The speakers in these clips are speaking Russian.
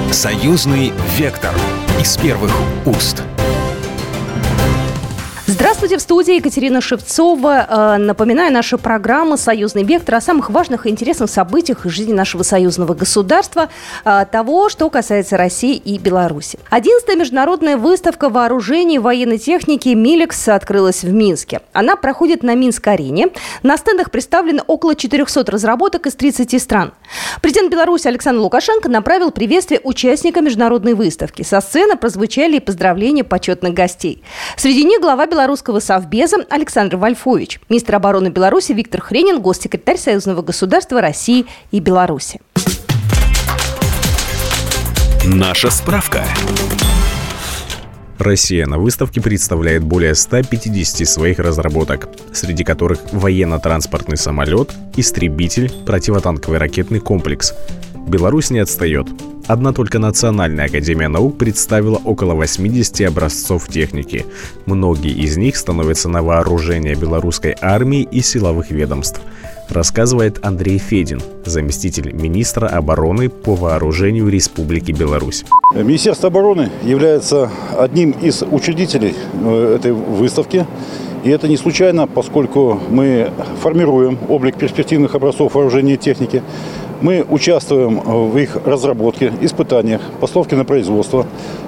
Союзный вектор из первых уст. Здравствуйте, в студии Екатерина Шевцова. Напоминаю, наша программа «Союзный вектор» о самых важных и интересных событиях из жизни нашего союзного государства, того, что касается России и Беларуси. 11-я международная выставка вооружений и военной техники «Милекс» открылась в Минске. Она проходит на Минск-арене. На стендах представлены около 400 разработок из 30 стран. Президент Беларуси Александр Лукашенко направил приветствие участникам международной выставки. Со сцены прозвучали и поздравления почетных гостей. Среди них глава Белорусского совбеза Александр Вольфович, министр обороны Беларуси Виктор Хренин, госсекретарь Союзного государства России и Беларуси. Наша справка. Россия на выставке представляет более 150 своих разработок, среди которых военно-транспортный самолет, истребитель, противотанковый ракетный комплекс. Беларусь не отстает. Одна только Национальная академия наук представила около 80 образцов техники. Многие из них становятся на вооружение белорусской армии и силовых ведомств, рассказывает Андрей Федин, заместитель министра обороны по вооружению Республики Беларусь. Министерство обороны является одним из учредителей этой выставки. И это не случайно, поскольку мы формируем облик перспективных образцов вооружения и техники. Мы участвуем в их разработке, испытаниях, постановке на производство,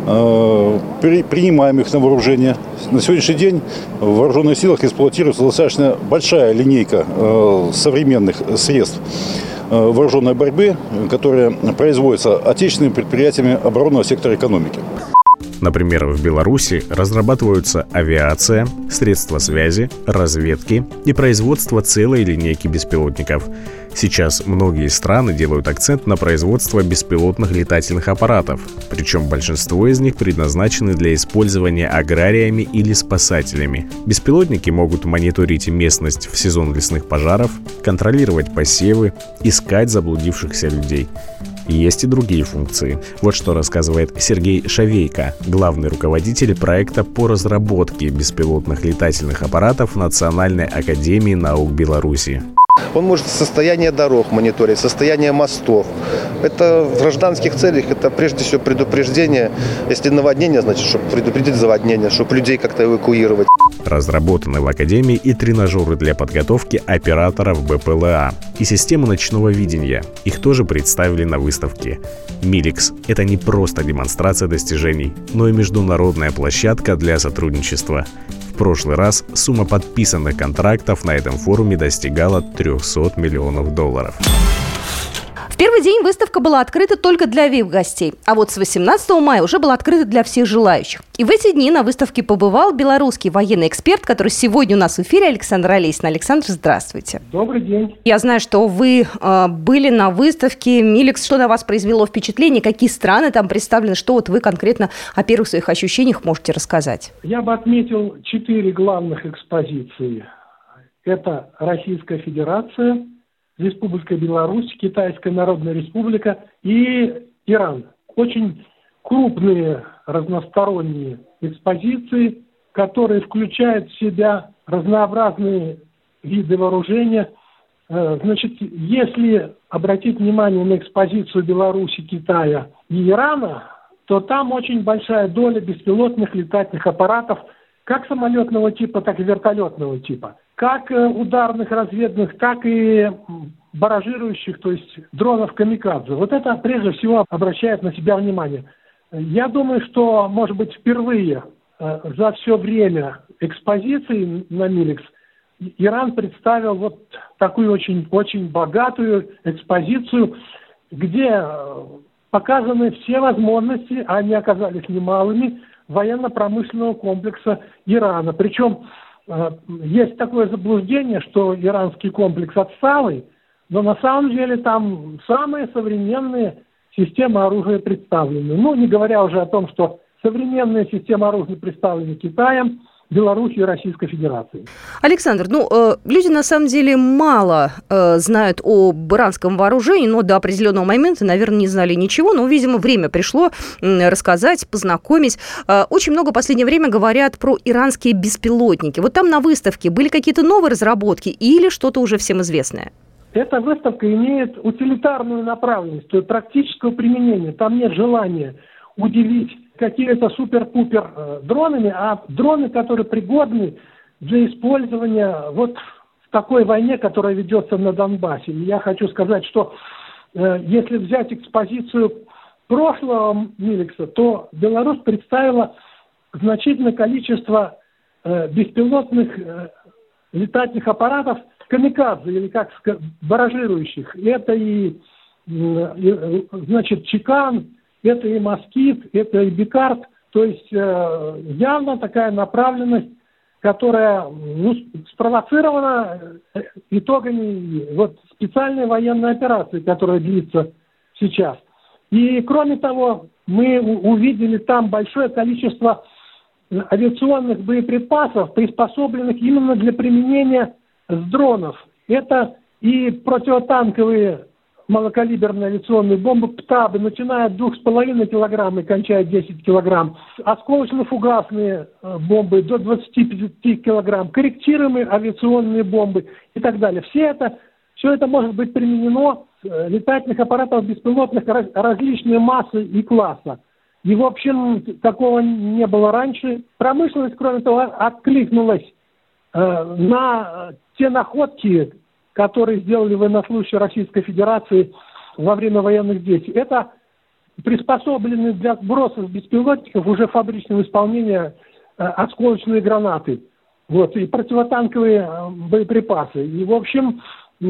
принимаем их на вооружение. На сегодняшний день в вооруженных силах эксплуатируется достаточно большая линейка современных средств вооруженной борьбы, которые производятся отечественными предприятиями оборонного сектора экономики. Например, в Беларуси разрабатываются авиация, средства связи, разведки и производство целой линейки беспилотников. Сейчас многие страны делают акцент на производство беспилотных летательных аппаратов, причем большинство из них предназначены для использования аграриями или спасателями. Беспилотники могут мониторить местность в сезон лесных пожаров, контролировать посевы, искать заблудившихся людей. Есть и другие функции. Вот что рассказывает Сергей Шавейко, главный руководитель проекта по разработке беспилотных летательных аппаратов Национальной академии наук Беларуси. Он может состояние дорог мониторить, состояние мостов. Это в гражданских целях, это прежде всего предупреждение. Если наводнение, значит, чтобы предупредить заводнение, чтобы людей как-то эвакуировать. Разработаны в Академии и тренажеры для подготовки операторов БПЛА и системы ночного видения. Их тоже представили на выставке. «Милекс» — это не просто демонстрация достижений, но и международная площадка для сотрудничества. В прошлый раз сумма подписанных контрактов на этом форуме достигала $300 миллионов. В первый день выставка была открыта только для VIP-гостей, а вот с 18 мая уже была открыта для всех желающих. И в эти дни на выставке побывал белорусский военный эксперт, который сегодня у нас в эфире, Александр Олесин. Александр, здравствуйте. Добрый день. Я знаю, что вы были на выставке «Милекс». Что на вас произвело впечатление? Какие страны там представлены? Что вот вы конкретно о первых своих ощущениях можете рассказать? Я бы отметил 4 главных экспозиции. Это Российская Федерация, Республика Беларусь, Китайская Народная Республика и Иран. Очень крупные разносторонние экспозиции, которые включают в себя разнообразные виды вооружения. Значит, если обратить внимание на экспозицию Беларуси, Китая и Ирана, то там очень большая доля беспилотных летательных аппаратов, как самолетного типа, так и вертолетного типа. Как ударных, разведных, так и баражирующих, то есть дронов камикадзе. Вот это прежде всего обращает на себя внимание. Я думаю, что, может быть, впервые за все время экспозиции на «Милекс» Иран представил вот такую очень богатую экспозицию, где показаны все возможности, а они оказались немалыми, военно-промышленного комплекса Ирана. Причем есть такое заблуждение, что иранский комплекс отсталый, но на самом деле там самые современные системы оружия представлены. Ну, не говоря уже о том, что современные системы оружия представлены Китаем, Беларуси и Российской Федерации. Александр, люди на самом деле мало знают об иранском вооружении, но до определенного момента, наверное, не знали ничего, но, видимо, время пришло рассказать, познакомить. Очень много в последнее время говорят про иранские беспилотники. Вот там на выставке были какие-то новые разработки или что-то уже всем известное? эта выставка имеет утилитарную направленность, то есть практического применения. Там нет желания удивить какими-то супер-пупер дронами, а дроны, которые пригодны для использования вот в такой войне, которая ведется на Донбассе. И я хочу сказать, что если взять экспозицию прошлого Милекса, то Беларусь представила значительное количество беспилотных летательных аппаратов камикадзе, или как сказать, баражирующих. Это значит, Чикан, это и Москит, это и Бикард. То есть явно такая направленность, которая спровоцирована итогами вот специальной военной операции, которая длится сейчас. И кроме того, мы увидели там большое количество авиационных боеприпасов, приспособленных именно для применения с дронов. Это и противотанковые малокалиберные авиационные бомбы ПТАБы, начиная от 2,5 килограмм и кончая 10 килограмм, осколочно-фугасные бомбы до 25 килограмм, корректируемые авиационные бомбы и так далее. Все это может быть применено летательных аппаратов беспилотных различной массы и класса. И, в общем, такого не было раньше. Промышленность, кроме того, откликнулась на те находки, которые сделали военнослужащие Российской Федерации во время военных действий. Это приспособлены для сброса с беспилотников уже фабричного исполнения осколочные гранаты, вот, и противотанковые боеприпасы. И, в общем,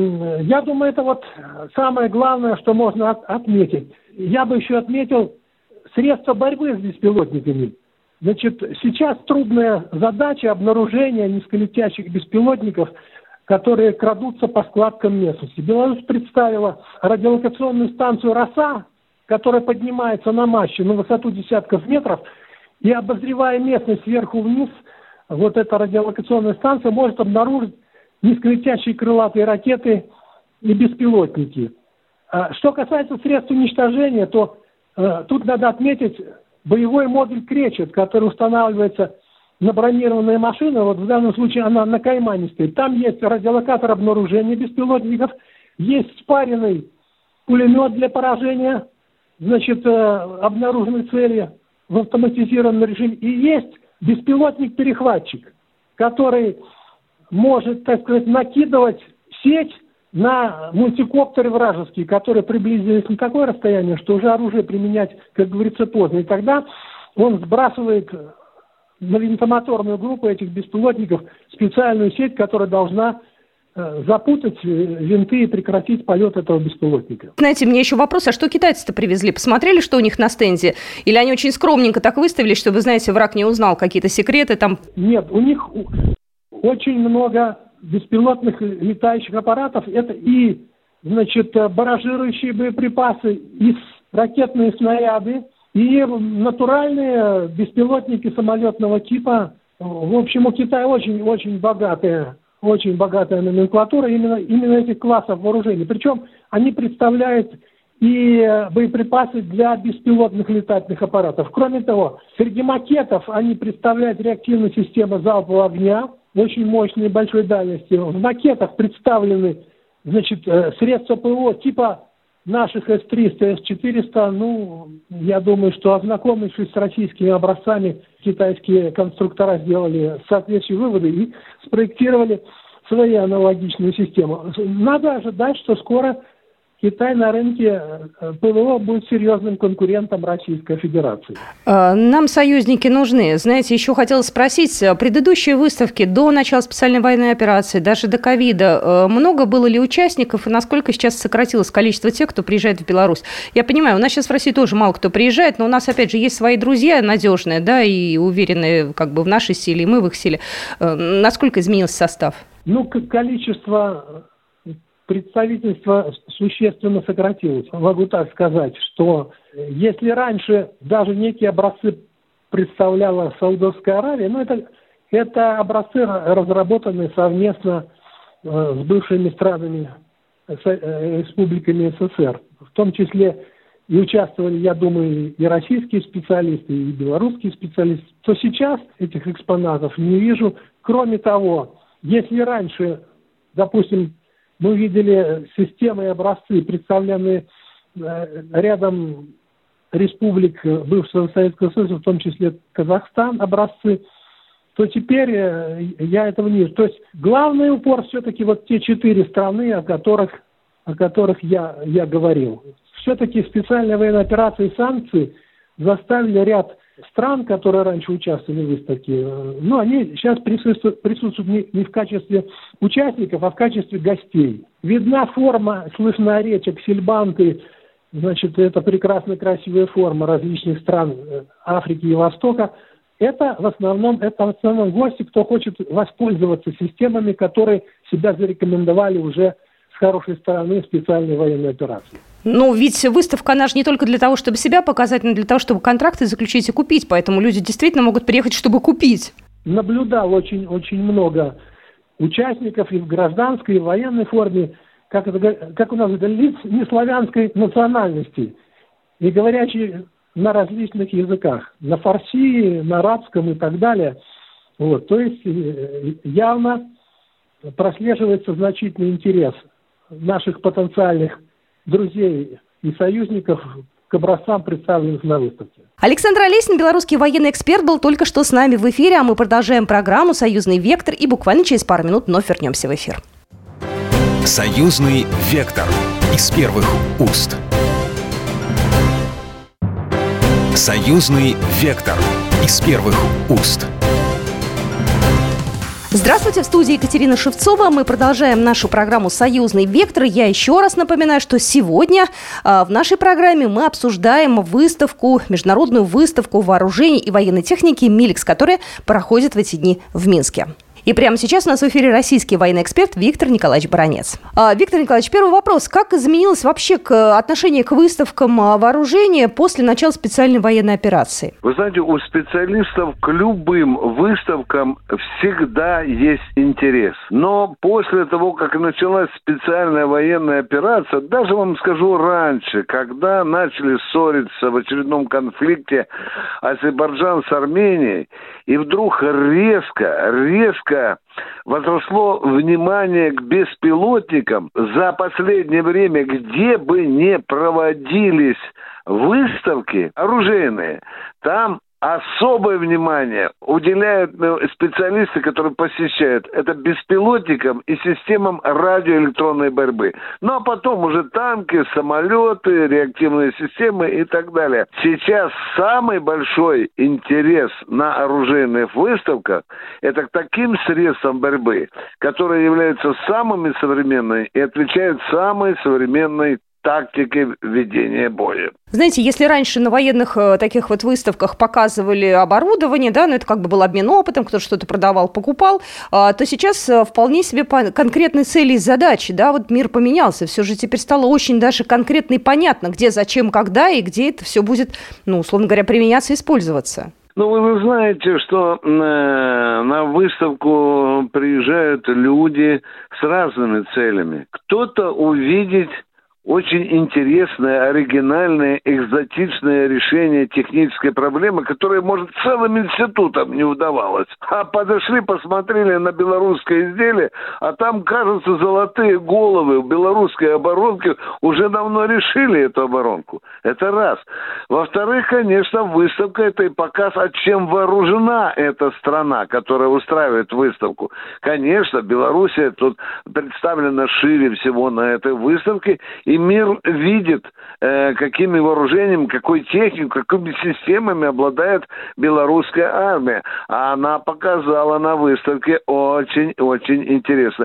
я думаю, это вот самое главное, что можно отметить. Я бы еще отметил средства борьбы с беспилотниками. Значит, сейчас трудная задача обнаружения низколетящих беспилотников, которые крадутся по складкам местности. Беларусь представила радиолокационную станцию «Роса», которая поднимается на мачте на высоту десятков метров, и, обозревая местность сверху вниз, вот эта радиолокационная станция может обнаружить низколетящие крылатые ракеты и беспилотники. Что касается средств уничтожения, то тут надо отметить боевой модуль «Кречет», который устанавливается на бронированные машины. Вот в данном случае она на Каймане стоит. Там есть радиолокатор обнаружения беспилотников, есть спаренный пулемет для поражения, значит, обнаруженной цели в автоматизированном режиме. И есть беспилотник-перехватчик, который может, так сказать, накидывать сеть на мультикоптеры вражеские, которые приблизились на такое расстояние, что уже оружие применять, как говорится, поздно. И тогда он сбрасывает на винтомоторную группу этих беспилотников специальную сеть, которая должна запутать винты и прекратить полет этого беспилотника. Знаете, мне еще вопрос, а что китайцы-то привезли? Посмотрели, что у них на стенде? Или они очень скромненько так выставили, чтобы, знаете, враг не узнал какие-то секреты там? Нет, у них очень много беспилотных летающих аппаратов. Это и, значит, баражирующие боеприпасы, и ракетные снаряды, и натуральные беспилотники самолетного типа. В общем, у Китая очень богатая номенклатура именно этих классов вооружений. Причем они представляют и боеприпасы для беспилотных летательных аппаратов. Кроме того, среди макетов они представляют реактивную систему залпового огня, очень мощной и большой дальности. В макетах представлены, значит, средства ПВО типа наших С-300, С-400. Я думаю, что, ознакомившись с российскими образцами, китайские конструктора сделали соответствующие выводы и спроектировали свои аналогичную систему. Надо ожидать, что скоро Китай на рынке ПВО будет серьезным конкурентом Российской Федерации. Нам союзники нужны. Знаете, еще хотела спросить, предыдущие выставки до начала специальной военной операции, даже до ковида, много было ли участников и насколько сейчас сократилось количество тех, кто приезжает в Беларусь? Я понимаю, у нас сейчас в России тоже мало кто приезжает, но у нас, опять же, есть свои друзья надежные, да, и уверенные как бы в нашей силе, и мы в их силе. Насколько изменился состав? Количество представительство существенно сократилось. Могу так сказать, что если раньше даже некие образцы представляла Саудовская Аравия, это образцы, разработанные совместно с бывшими странами, республиками СССР. В том числе и участвовали, я думаю, и российские специалисты, и белорусские специалисты. То сейчас этих экспонатов не вижу. Кроме того, если раньше, допустим, Мы видели системы и образцы, представленные рядом республик бывшего Советского Союза, в том числе Казахстан, образцы, то теперь я этого не вижу. То есть главный упор все-таки вот те 4 страны, о которых я говорил. Все-таки специальная военная операция и санкции заставили ряд стран, которые раньше участвовали в выставке, они сейчас присутствуют не в качестве участников, а в качестве гостей. Видна форма, слышна речь, аксельбанты, значит, это прекрасно красивая форма различных стран Африки и Востока. Это в основном гости, кто хочет воспользоваться системами, которые себя зарекомендовали уже с хорошей стороны специальной военной операции. Ведь выставка, она же не только для того, чтобы себя показать, но и для того, чтобы контракты заключить и купить. Поэтому люди действительно могут приехать, чтобы купить. Наблюдал очень много участников и в гражданской, и в военной форме, как у нас говорят, лиц неславянской национальности и говорящие на различных языках, на фарси, на арабском и так далее. То есть явно прослеживается значительный интерес наших потенциальных друзей и союзников к образцам, представленных на выставке. Александр Олесин, белорусский военный эксперт, был только что с нами в эфире, а мы продолжаем программу «Союзный вектор» и буквально через пару минут вновь вернемся в эфир. «Союзный вектор» из первых уст. «Союзный вектор» из первых уст. Здравствуйте, в студии Екатерина Шевцова. Мы продолжаем нашу программу «Союзный вектор». Я еще раз напоминаю, что сегодня в нашей программе мы обсуждаем международную выставку вооружений и военной техники «Миликс», которая проходит в эти дни в Минске. И прямо сейчас у нас в эфире российский военный эксперт Виктор Николаевич Баранец. Виктор Николаевич, первый вопрос. Как изменилось вообще отношение к выставкам вооружения после начала специальной военной операции? Вы знаете, у специалистов к любым выставкам всегда есть интерес. Но после того, как началась специальная военная операция, даже вам скажу раньше, когда начали ссориться в очередном конфликте Азербайджан с Арменией, и вдруг резко возросло внимание к беспилотникам. За последнее время, где бы ни проводились выставки оружейные, там особое внимание уделяют специалисты, которые посещают это беспилотникам и системам радиоэлектронной борьбы. А потом уже танки, самолеты, реактивные системы и так далее. Сейчас самый большой интерес на оружейных выставках – это к таким средствам борьбы, которые являются самыми современными и отвечают самой современной тактики ведения боя. Знаете, если раньше на военных таких вот выставках показывали оборудование, это как бы был обмен опытом, кто-то что-то продавал, покупал, то сейчас вполне себе конкретные цели и задачи, мир поменялся, все же теперь стало очень даже конкретно и понятно, где, зачем, когда и где это все будет, условно говоря, применяться и использоваться. Вы знаете, что на выставку приезжают люди с разными целями. Кто-то увидеть очень интересное, оригинальное, экзотичное решение технической проблемы, которое, может, целым институтам не удавалось. А подошли, посмотрели на белорусское изделие, а там, кажется, золотые головы в белорусской оборонке уже давно решили эту оборонку. Это раз. Во-вторых, конечно, выставка – это и показ, чем вооружена эта страна, которая устраивает выставку. Конечно, Белоруссия тут представлена шире всего на этой выставке, и мир видит, какими вооружениями, какой техникой, какими системами обладает белорусская армия. А она показала на выставке очень-очень интересно.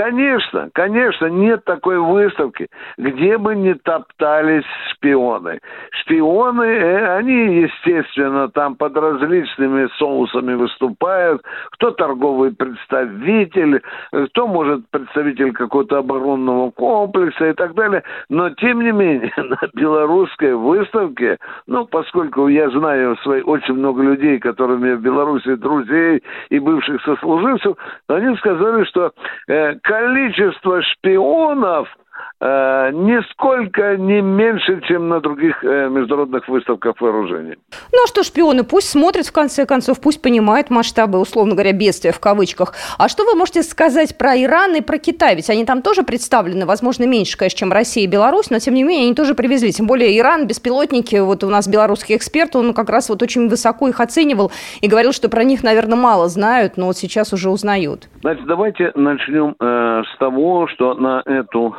Конечно, нет такой выставки, где бы не топтались шпионы. Шпионы, они, естественно, там под различными соусами выступают. Кто торговый представитель, кто, может, представитель какого-то оборонного комплекса и так далее. Но, тем не менее, на белорусской выставке, поскольку я знаю очень много людей, которыми в Беларуси друзей и бывших сослуживцев, они сказали, что количество шпионов нисколько не меньше, чем на других международных выставках вооружений. Ну а что шпионы? Пусть смотрят, в конце концов, пусть понимают масштабы, условно говоря, бедствия в кавычках. А что вы можете сказать про Иран и про Китай? Ведь они там тоже представлены, возможно, меньше, конечно, чем Россия и Беларусь, но тем не менее они тоже привезли. Тем более Иран, беспилотники, вот у нас белорусский эксперт, он как раз вот очень высоко их оценивал и говорил, что про них, наверное, мало знают, но вот сейчас уже узнают. Значит, давайте начнем с того, что на эту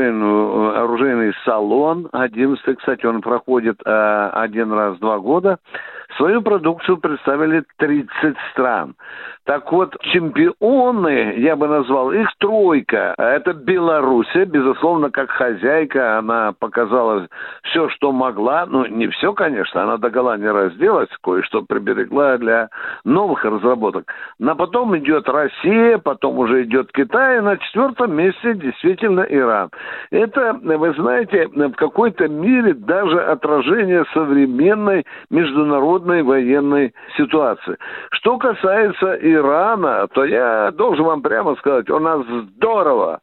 оружейный салон, 11-й, кстати, он проходит один раз в 2 года, свою продукцию представили 30 стран. Так вот, чемпионы, я бы назвал, их 3. Это Белоруссия, безусловно, как хозяйка, она показала все, что могла. Ну, не все, конечно, она догола не разделась, кое-что приберегла для новых разработок. Но потом идет Россия, потом уже идет Китай, на 4-м месте действительно Иран. Это, вы знаете, в какой-то мере даже отражение современной международной военной ситуации. Что касается Ирана, то я должен вам прямо сказать, у нас здорово,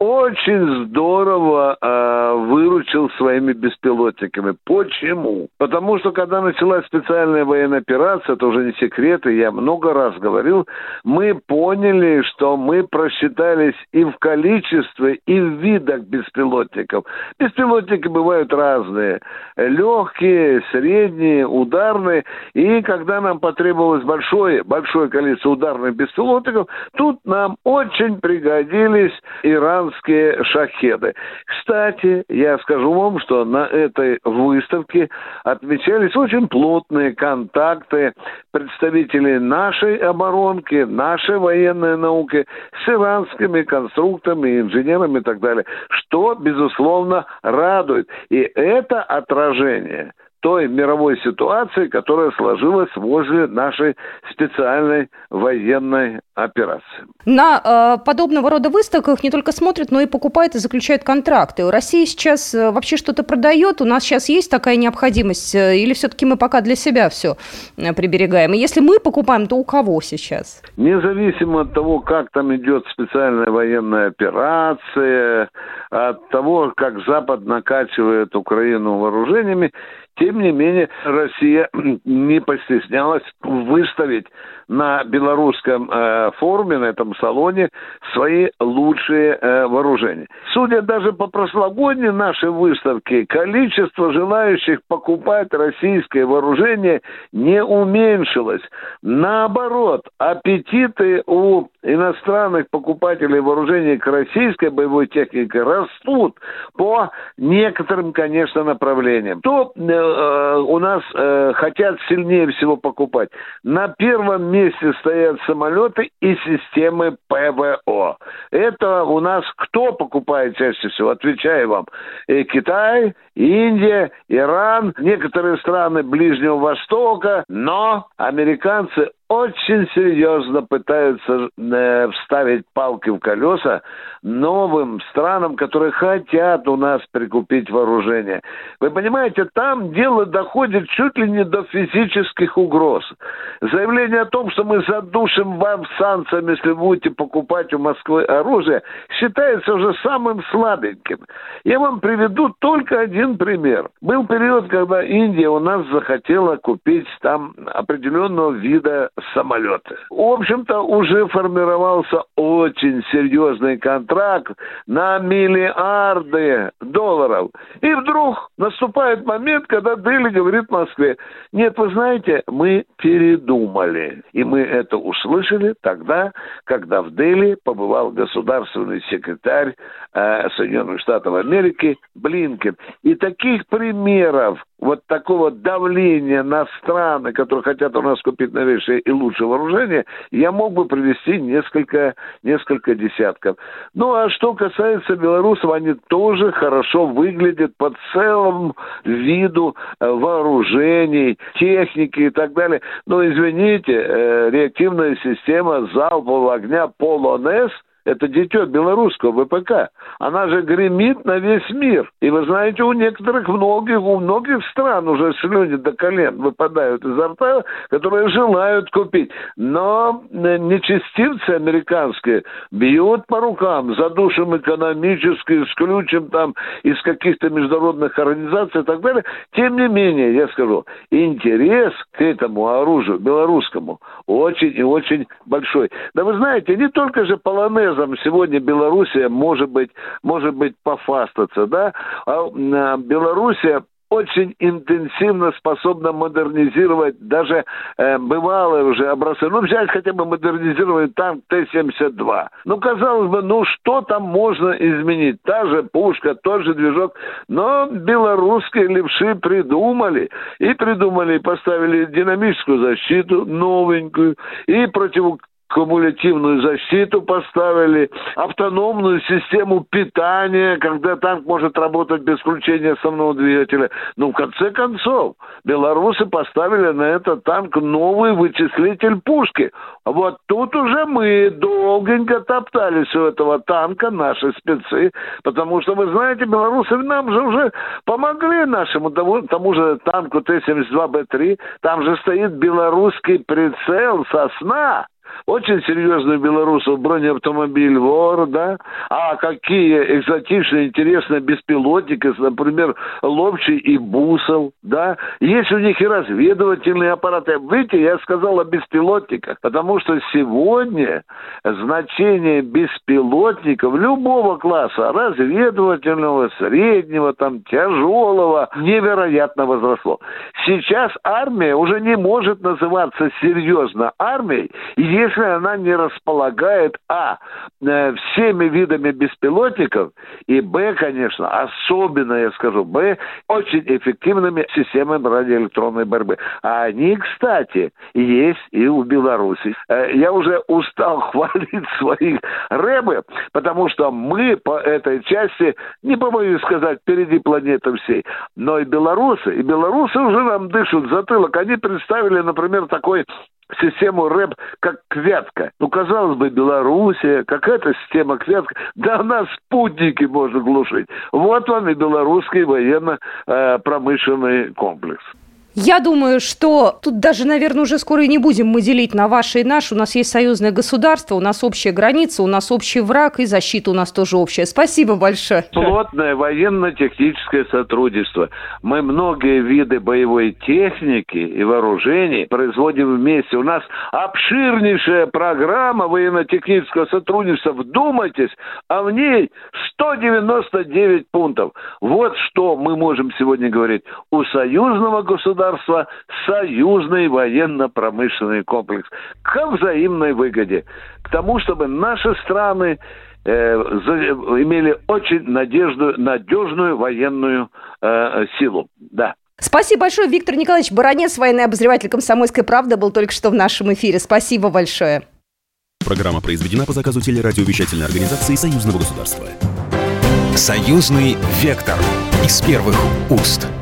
очень здорово выручил своими беспилотниками. Почему? Потому что, когда началась специальная военная операция, это уже не секрет, и я много раз говорил, мы поняли, что мы просчитались и в количестве, и в видах беспилотников. Беспилотники бывают разные. Легкие, средние, ударные. И когда нам потребовалось большое количество ударных беспилотников, тут нам очень пригодились иранские шахеды. Кстати, я скажу вам, что на этой выставке отмечались очень плотные контакты представителей нашей оборонки, нашей военной науки с иранскими конструкторами, инженерами и так далее, что, безусловно, радует. И это отражение той мировой ситуации, которая сложилась возле нашей специальной военной операции. На подобного рода выставках не только смотрят, но и покупают и заключают контракты. Россия сейчас вообще что-то продает? У нас сейчас есть такая необходимость? Или все-таки мы пока для себя все приберегаем? И если мы покупаем, то у кого сейчас? Независимо от того, как там идет специальная военная операция, от того, как Запад накачивает Украину вооружениями, тем не менее, Россия не постеснялась выставить на белорусском форуме, на этом салоне, свои лучшие вооружения. Судя даже по прошлогодней нашей выставке, количество желающих покупать российское вооружение не уменьшилось. Наоборот, аппетиты у иностранных покупателей вооружений к российской боевой технике растут по некоторым, конечно, направлениям. То у нас хотят сильнее всего покупать. На первом месте стоят самолеты и системы ПВО. Это у нас кто покупает чаще всего? Отвечаю вам. Китай, Индия, Иран, некоторые страны Ближнего Востока, но американцы очень серьезно пытаются вставить палки в колеса новым странам, которые хотят у нас прикупить вооружение. Вы понимаете, там дело доходит чуть ли не до физических угроз. Заявление о том, что мы задушим вас санкциями, если будете покупать у Москвы оружие, считается уже самым слабеньким. Я вам приведу только один пример. Был период, когда Индия у нас захотела купить там определенного вида самолеты. В общем-то, уже формировался очень серьезный контракт на миллиарды долларов. И вдруг наступает момент, когда Дели говорит Москве: нет, вы знаете, мы передумали. И мы это услышали тогда, когда в Дели побывал государственный секретарь Соединенных Штатов Америки Блинкен. И таких примеров вот такого давления на страны, которые хотят у нас купить новейшее и лучшее вооружение, я мог бы привести несколько десятков. Ну, а что касается белорусов, они тоже хорошо выглядят по целому виду вооружений, техники и так далее. Но, извините, реактивная система залпового огня «Полонез» это дитё белорусского ВПК, она же гремит на весь мир. И вы знаете, у многих стран уже слюни до колен выпадают изо рта, которые желают купить. Но нечестивцы американские бьют по рукам, задушим экономически, исключим там из каких-то международных организаций и так далее. Тем не менее, я скажу, интерес к этому оружию белорусскому очень и очень большой. Да вы знаете, не только же полонезом сегодня Белоруссия может быть пофастаться, да? А Белоруссия очень интенсивно способна модернизировать даже бывалые уже образцы. Взять хотя бы модернизированный танк Т-72. казалось бы, что там можно изменить? Та же пушка, тот же движок. Но белорусские левши придумали, поставили динамическую защиту новенькую, и кумулятивную защиту поставили, автономную систему питания, когда танк может работать без включения основного двигателя. В конце концов, белорусы поставили на этот танк новый вычислитель пушки. Вот тут уже мы долгонько топтались у этого танка, наши спецы, потому что, вы знаете, белорусы нам же уже помогли нашему тому же танку Т-72Б3. Там же стоит белорусский прицел «Сосна». Очень серьезный белорусов бронеавтомобиль «Вор», да? А какие экзотичные, интересные беспилотники, например, «Ловчий» и «Бусел», да? Есть у них и разведывательные аппараты. Видите, я сказал о беспилотниках, потому что сегодня значение беспилотников любого класса, разведывательного, среднего, тяжелого, невероятно возросло. Сейчас армия уже не может называться серьезно армией, если она не располагает, всеми видами беспилотников, и, конечно, особенно, я скажу, очень эффективными системами радиоэлектронной борьбы. А они, кстати, есть и у Беларуси. Я уже устал хвалить своих рэбы, потому что мы по этой части, не побоюсь сказать, впереди планеты всей. Но и белорусы уже нам дышат в затылок. Они представили, например, такой систему РЭБ как «Квятка». Казалось бы, Белоруссия, какая-то система «Квятка». Да она спутники может глушить. Вот вам и белорусский военно-промышленный комплекс. Я думаю, что тут даже, наверное, уже скоро и не будем мы делить на ваше и наше. У нас есть союзное государство, у нас общая граница, у нас общий враг, и защита у нас тоже общая. Спасибо большое. Плотное военно-техническое сотрудничество. Мы многие виды боевой техники и вооружений производим вместе. У нас обширнейшая программа военно-технического сотрудничества. Вдумайтесь, а в ней 199 пунктов. Вот что мы можем сегодня говорить. У союзного государства союзный военно-промышленный комплекс к взаимной выгоде, к тому, чтобы наши страны имели очень надежную военную силу. Да. Спасибо большое. Виктор Николаевич Баранец, военный обозреватель «Комсомольской правды», был только что в нашем эфире. Спасибо большое. Программа произведена по заказу телерадиовещательной организации Союзного государства. Союзный вектор из первых уст.